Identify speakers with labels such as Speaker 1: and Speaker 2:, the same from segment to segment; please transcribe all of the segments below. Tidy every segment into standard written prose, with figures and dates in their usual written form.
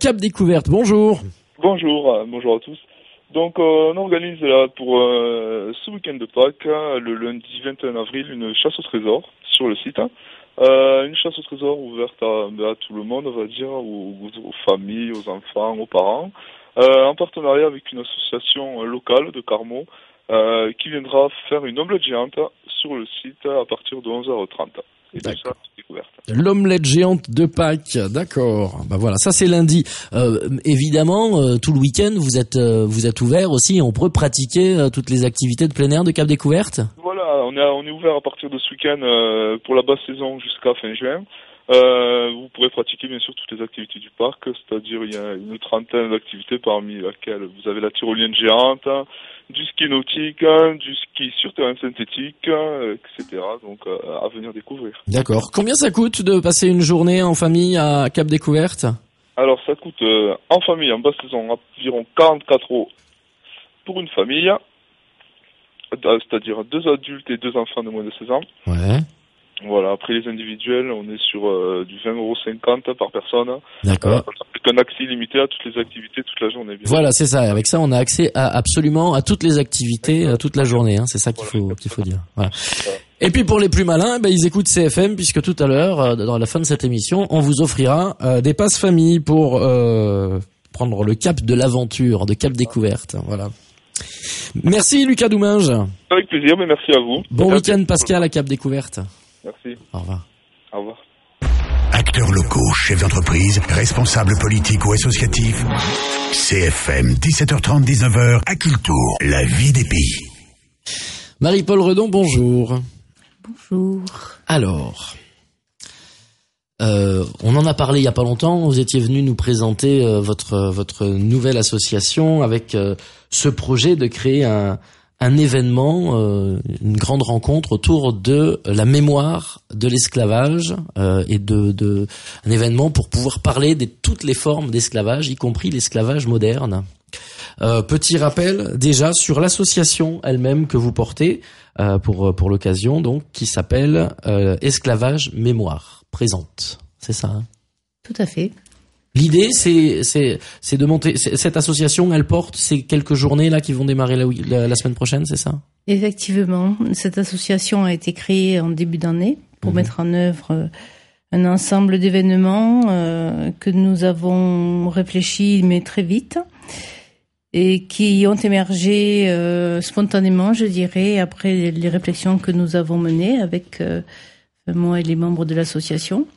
Speaker 1: Cap Découverte. Bonjour.
Speaker 2: Bonjour à tous. Donc on organise là pour ce week-end de Pâques, le lundi 21 avril, une chasse au trésor sur le site. Une chasse au trésor ouverte à tout le monde, on va dire, aux familles, aux enfants, aux parents, en partenariat avec une association locale de Carmaux qui viendra faire une omelette géante sur le site à partir de 11h30. Et tout ça, c'est découverte.
Speaker 1: L'omelette géante de Pâques, d'accord. Bah voilà, ça c'est lundi. Évidemment, tout le week-end, vous êtes ouvert aussi. On peut pratiquer toutes les activités de plein air de Cap Découverte.
Speaker 2: Voilà, on est ouvert à partir de ce week-end pour la basse saison jusqu'à fin juin. Vous pourrez pratiquer bien sûr toutes les activités du parc, c'est-à-dire il y a une trentaine d'activités parmi lesquelles vous avez la tyrolienne géante, du ski nautique, du ski sur terrain synthétique, etc. Donc à venir découvrir.
Speaker 1: D'accord. Combien ça coûte de passer une journée en famille à Cap Découverte ?
Speaker 2: Alors ça coûte en famille, en basse saison, environ 44 € pour une famille, c'est-à-dire 2 adultes et 2 enfants de moins de 16 ans.
Speaker 1: Ouais.
Speaker 2: Voilà, après les individuels, on est sur du 20,50 € par personne.
Speaker 1: D'accord.
Speaker 2: Avec un accès limité à toutes les activités toute la journée.
Speaker 1: Voilà, c'est ça. Avec ça, on a accès absolument à toutes les activités toute la journée. C'est ça qu'il faut dire. Voilà. Et puis pour les plus malins, ils écoutent CFM puisque tout à l'heure, dans la fin de cette émission, on vous offrira des passes famille pour prendre le cap de l'aventure, de Cap Découverte. Voilà. Merci Lucas Douminge.
Speaker 2: Avec plaisir, mais merci à vous.
Speaker 1: Bon week-end Pascal à Cap Découverte.
Speaker 2: Merci.
Speaker 1: Au revoir.
Speaker 2: Au revoir.
Speaker 3: Acteurs locaux, chefs d'entreprise, responsables politiques ou associatifs. CFM, 17h30, 19h, à Cultour, la vie des pays.
Speaker 1: Marie-Paul Redon, bonjour.
Speaker 4: Bonjour.
Speaker 1: Alors, on en a parlé il y a pas longtemps. Vous étiez venu nous présenter votre nouvelle association avec ce projet de créer un événement, une grande rencontre autour de la mémoire de l'esclavage et de un événement pour pouvoir parler de toutes les formes d'esclavage, y compris l'esclavage moderne. Petit rappel déjà sur l'association elle-même que vous portez pour l'occasion, donc qui s'appelle Esclavage Mémoire Présente. C'est ça, hein ?
Speaker 4: Tout à fait.
Speaker 1: L'idée, c'est de monter. Cette association, elle porte ces quelques journées là qui vont démarrer la semaine prochaine, c'est ça ?
Speaker 4: Effectivement, cette association a été créée en début d'année pour mettre en œuvre un ensemble d'événements que nous avons réfléchi mais très vite et qui ont émergé spontanément, je dirais, après les réflexions que nous avons menées avec moi et les membres de l'association.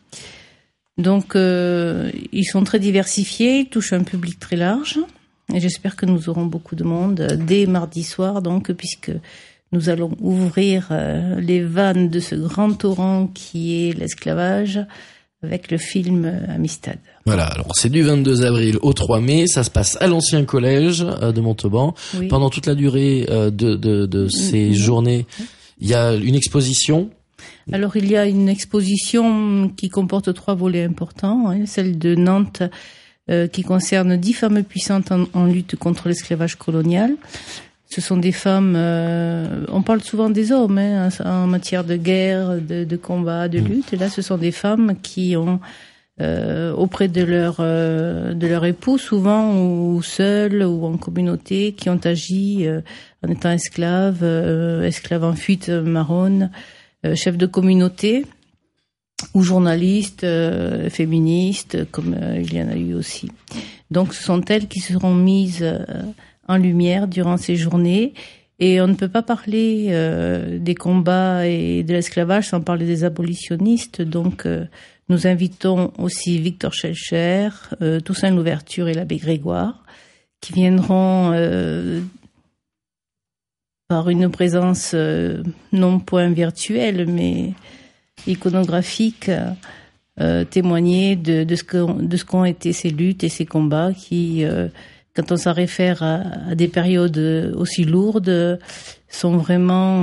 Speaker 4: Donc, ils sont très diversifiés, ils touchent un public très large, et j'espère que nous aurons beaucoup de monde dès mardi soir, donc, puisque nous allons ouvrir les vannes de ce grand torrent qui est l'esclavage avec le film Amistad.
Speaker 1: Voilà, alors c'est du 22 avril au 3 mai, ça se passe à l'ancien collège de Montauban. Oui. Pendant toute la durée de ces journées, il y a une exposition.
Speaker 4: Alors, il y a une exposition qui comporte 3 volets importants, celle de Nantes qui concerne 10 femmes puissantes en lutte contre l'esclavage colonial. Ce sont des femmes, on parle souvent des hommes en matière de guerre, de combat, de lutte, et là ce sont des femmes qui ont auprès de leur époux, souvent ou seules ou en communauté, qui ont agi en étant esclaves en fuite marronne, chefs de communauté ou journalistes, féministes, comme il y en a eu aussi. Donc ce sont elles qui seront mises en lumière durant ces journées, et on ne peut pas parler des combats et de l'esclavage sans parler des abolitionnistes. Donc nous invitons aussi Victor Schellcher, Toussaint Louverture et l'abbé Grégoire, qui viendront par une présence non point virtuelle mais iconographique, témoigner de ce qu'ont été ces luttes et ces combats qui, quand on s'en réfère à des périodes aussi lourdes, sont vraiment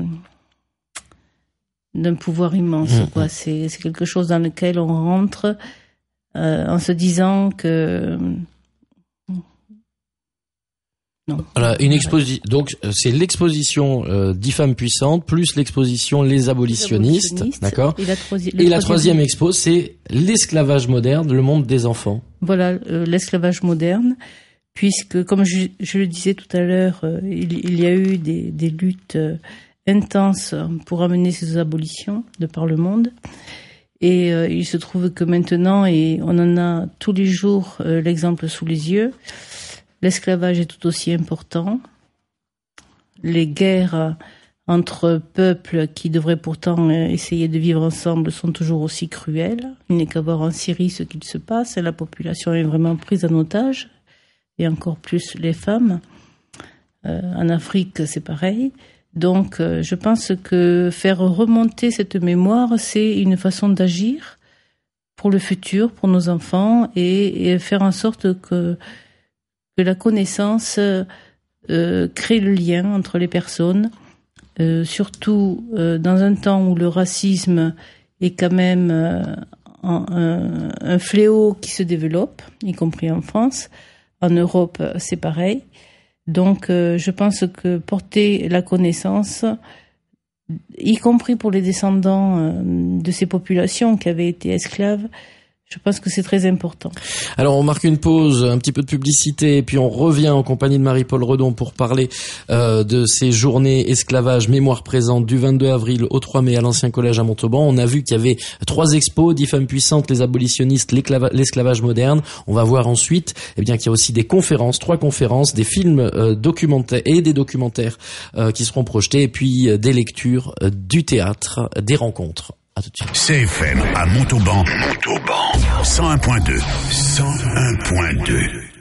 Speaker 4: d'un pouvoir immense. Quoi. C'est quelque chose dans lequel on rentre en se disant que Non.
Speaker 1: Voilà, donc c'est l'exposition 10 femmes puissantes plus l'exposition les abolitionnistes, d'accord. Et la troisième expo, c'est l'esclavage moderne, le monde des enfants.
Speaker 4: Voilà, l'esclavage moderne, puisque comme je le disais tout à l'heure, il y a eu des luttes intenses pour amener ces abolitions de par le monde. Et il se trouve que maintenant, et on en a tous les jours l'exemple sous les yeux, l'esclavage est tout aussi important. Les guerres entre peuples qui devraient pourtant essayer de vivre ensemble sont toujours aussi cruelles. Il n'est qu'à voir en Syrie ce qu'il se passe. La population est vraiment prise en otage, et encore plus les femmes. En Afrique, c'est pareil. Donc, je pense que faire remonter cette mémoire, c'est une façon d'agir pour le futur, pour nos enfants, et faire en sorte que la connaissance crée le lien entre les personnes, surtout dans un temps où le racisme est quand même un fléau qui se développe, y compris en France. En Europe, c'est pareil. Donc, je pense que porter la connaissance, y compris pour les descendants de ces populations qui avaient été esclaves, je pense que c'est très important.
Speaker 1: Alors, on marque une pause, un petit peu de publicité, et puis on revient en compagnie de Marie-Paule Redon pour parler de ces journées esclavage mémoire présente du 22 avril au 3 mai à l'Ancien Collège à Montauban. On a vu qu'il y avait 3 expos, 10 femmes puissantes, les abolitionnistes, l'esclavage moderne. On va voir ensuite, qu'il y a aussi des conférences, 3 conférences, des films documentaires et des documentaires qui seront projetés, et puis des lectures, du théâtre, des rencontres. À tout de suite.
Speaker 3: CFM à Montauban. 101.2.